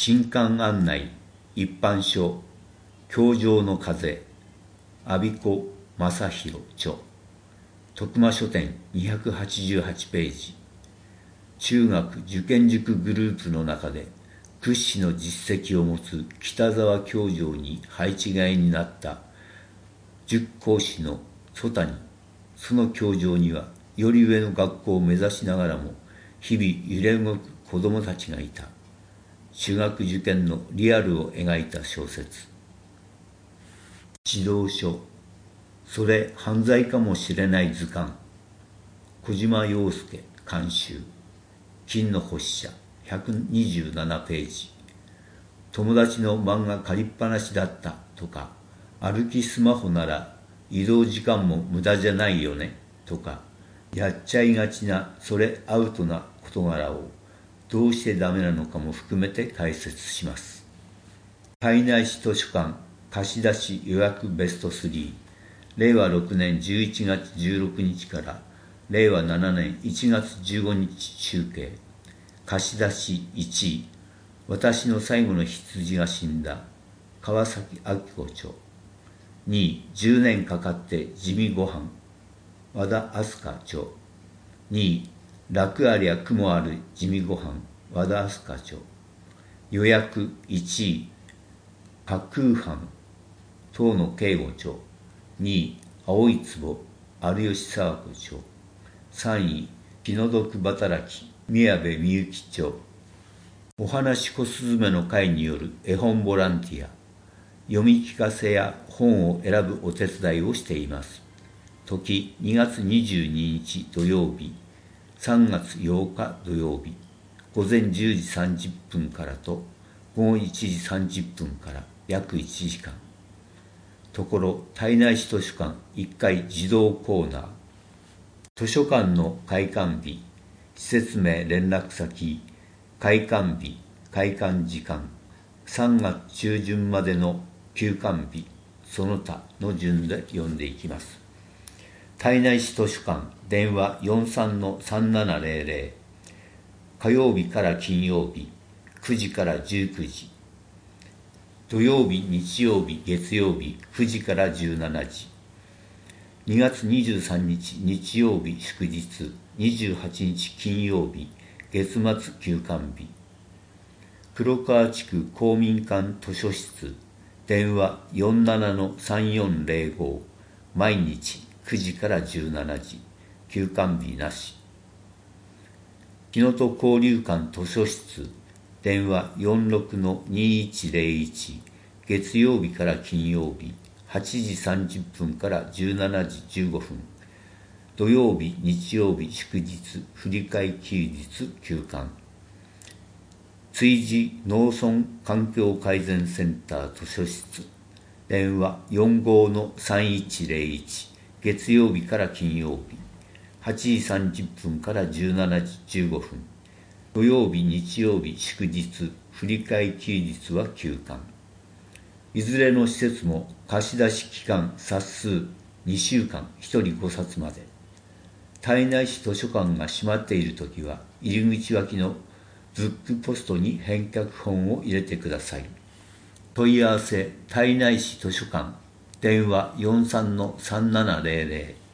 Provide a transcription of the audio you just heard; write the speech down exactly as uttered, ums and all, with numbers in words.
新刊案内一般書教場の風阿比子正弘著徳間書店にひゃくはちじゅうはちページ。中学受験塾グループの中で屈指の実績を持つ北沢教場に配置換えになった塾講師の曽谷。その教場にはより上の学校を目指しながらも日々揺れ動く子供たちがいた。中学受験のリアルを描いた小説。指導書。それ犯罪かもしれない図鑑。小島洋介監修。金の星社ひゃくにじゅうななページ。友達の漫画借りっぱなしだったとか、歩きスマホなら移動時間も無駄じゃないよねとか、やっちゃいがちなそれアウトな事柄をどうしてダメなのかも含めて解説します。胎内市図書館貸し出し予約ベストスリー。れいわろくねんじゅういちがつじゅうろくにちかられいわななねんいちがつじゅうごにち集計。貸し出しいちい。私の最後の羊が死んだ。川崎明子著。にい。じゅうねんかかって地味ごはん。和田明日香著。にい。楽ありゃ苦もある地味ごはん。和田明日香著。予約いちい。架空犯。東野圭吾著。にい。青い壺。有吉佐和子著。さんい。気の毒働き。宮部みゆき著。お話小すずめの会による絵本ボランティア。読み聞かせや本を選ぶお手伝いをしています。時にがつにじゅうににち土曜日、さんがつようか土曜日、ごぜんじゅうじさんじゅっぷんからとごごいちじさんじゅっぷんから約いちじかん。ところ胎内市図書館いっかい児童コーナー。図書館の開館日、施設名連絡先、開館日、開館時間、さんがつちゅうじゅんまでの休館日、その他の順で読んでいきます。胎内市図書館、電話 よんさんのさんななぜろぜろ。火曜日から金曜日、くじからじゅうくじ。土曜日、日曜日、月曜日、くじからじゅうしちじ。にがつにじゅうさんにち日曜日祝日、にじゅうはちにち金曜日、月末休館日。黒川地区公民館図書室、電話 よんななのさんよんぜろご。毎日くじからじゅうしちじ、休館日なし。木の戸交流館図書室、電話 よんろくのにいちぜろいち。月曜日から金曜日、はちじさんじゅっぷんからじゅうしちじじゅうごふん。土曜日、日曜日、祝日、振り替え休日、休館。築地農村環境改善センター図書室、電話 よんごのさんいちぜろいち。月曜日から金曜日、はちじさんじゅっぷんからじゅうしちじじゅうごふん。土曜日、日曜日、祝日、振り替え休日は休館。いずれの施設も貸し出し期間冊数にしゅうかん、ひとりごさつまで。胎内市図書館が閉まっているときは、入り口脇のブックポストに返却本を入れてください。問い合わせ、胎内市図書館、電話 よんさんのさんななぜろぜろ。